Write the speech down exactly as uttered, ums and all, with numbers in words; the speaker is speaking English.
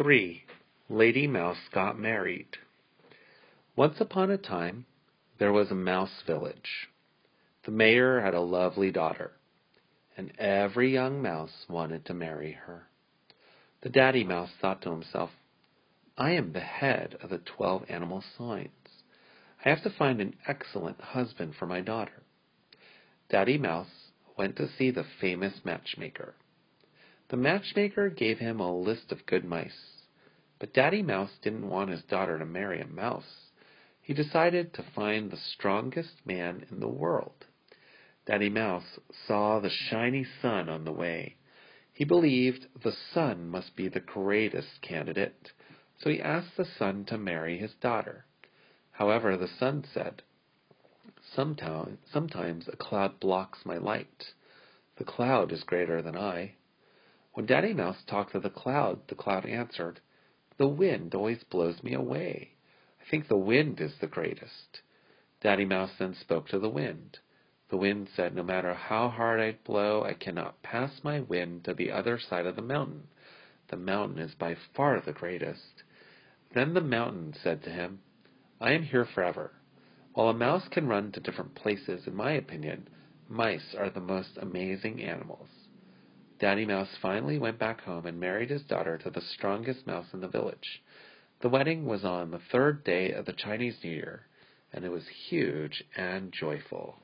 three. Lady Mouse Got Married. Once upon a time, there was a mouse village. The mayor had a lovely daughter, and every young mouse wanted to marry her. The daddy mouse thought to himself, I am the head of the twelve animal signs. I have to find an excellent husband for my daughter. Daddy Mouse went to see the famous matchmaker. The matchmaker gave him a list of good mice, but Daddy Mouse didn't want his daughter to marry a mouse. He decided to find the strongest man in the world. Daddy Mouse saw the shiny sun on the way. He believed the sun must be the greatest candidate, so he asked the sun to marry his daughter. However, the sun said, Sometimes, sometimes a cloud blocks my light. The cloud is greater than I. When Daddy Mouse talked to the cloud, the cloud answered, The wind always blows me away. I think the wind is the greatest. Daddy Mouse then spoke to the wind. The wind said, No matter how hard I blow, I cannot pass my wind to the other side of the mountain. The mountain is by far the greatest. Then the mountain said to him, I am here forever. While a mouse can run to different places, in my opinion, mice are the most amazing animals. Daddy Mouse finally went back home and married his daughter to the strongest mouse in the village. The wedding was on the third day of the Chinese New Year, and it was huge and joyful.